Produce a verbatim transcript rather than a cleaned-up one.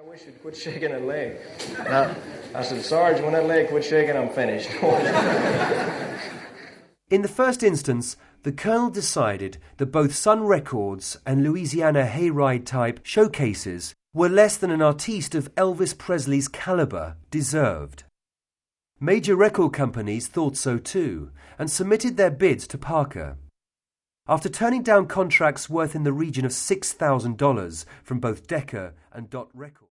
I wish you'd quit shaking that leg. And I, I said, Sarge, when that leg quit shaking, I'm finished. In the first instance, the Colonel decided that both Sun Records and Louisiana Hayride type showcases were less than an artiste of Elvis Presley's caliber deserved. Major record companies thought so too, and submitted their bids to Parker. After turning down contracts worth in the region of six thousand dollars from both Decca and Dot Records.